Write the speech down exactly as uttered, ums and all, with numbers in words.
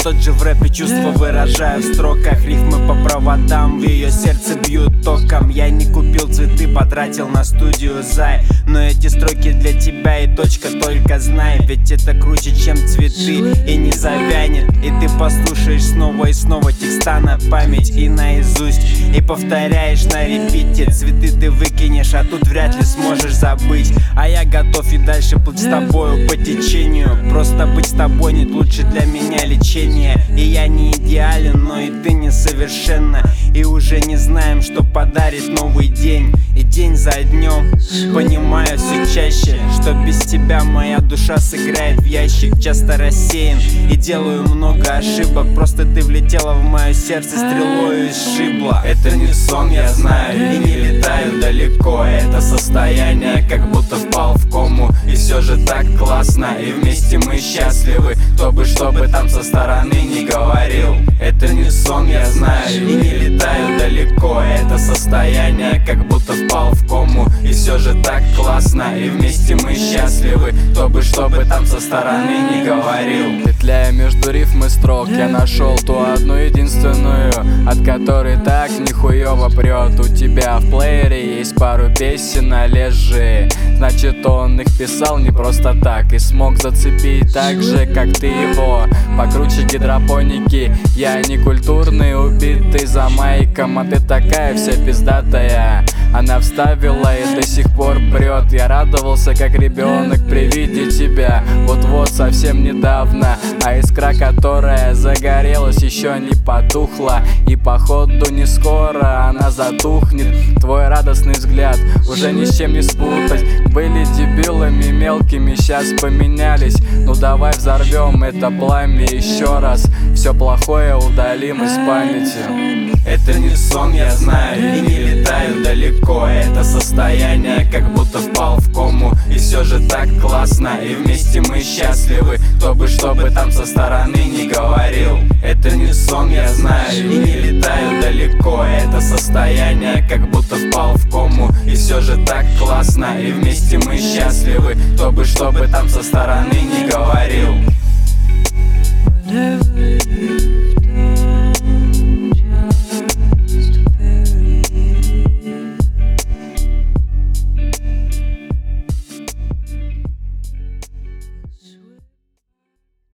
тот же в рэпе чувства выражаю в строках. Рифмы по проводам в ее сердце бьют током. Я не купил цветы, потратил на студию зай. Но эти строки для тебя и точка, только знай. Ведь это круче, чем цветы, и не завянет. И ты послушаешь снова и снова текста на память и наизусть, и повторяешь на репите. Цветы ты выкинешь, а тут вряд ли сможешь забыть. А я готов и дальше плыть с тобою по течению. Просто быть с тобой нет лучше для меня лечения. И я не идеален, но и ты несовершенна. И уже не знаем, что подарит новый день. И день за днем понимаю все чаще, что без тебя моя душа сыграет в ящик. Часто рассеян и делаю много ошибок. Просто ты влетела в мое сердце стрелою и сшибла. Это не сон, я знаю, и не летаю далеко. Это состояние, как будто впал в кому. И все же так классно, и вместе мы счастливы. Кто бы что бы там со стороны не говорил. Это не сон, я знаю, и не летаю далеко. Это состояние, как будто впал в кому. И все же так классно, и вместе мы счастливы. Кто бы что бы там со стороны не говорил. Петляя между рифм и строк, я нашел ту одну единственную, от которой так нихуево прет. У тебя в плеере есть пару песен о лежи. Значит, он их писал не просто так и смог зацепить так же, как ты его. Покруче гидропоники. Я не культурный, убитый за майком, а ты такая вся пиздатая. Она вставила и до сих пор прет. Я радовался, как ребенок при виде тебя. Вот-вот совсем недавно. А искра, которая загорелась, еще не потухла. И походу не скоро она затухнет. Твой радостный взгляд уже ни с чем не спутать. Были дебилами мелкими, сейчас поменялись. Ну давай взорвем это пламя еще раз. Все плохое удалим из памяти. Это не сон, я знаю, и не летаю далеко. Это состояние, как будто впал в кому. И все же так классно, и вместе мы счастливы. Кто бы что бы там со стороны не говорил. Это не сон, я знаю, и не летаю далеко. Это состояние, как будто впал в кому. И все же так классно, и вместе мы счастливы. Кто бы что бы там со стороны не говорил.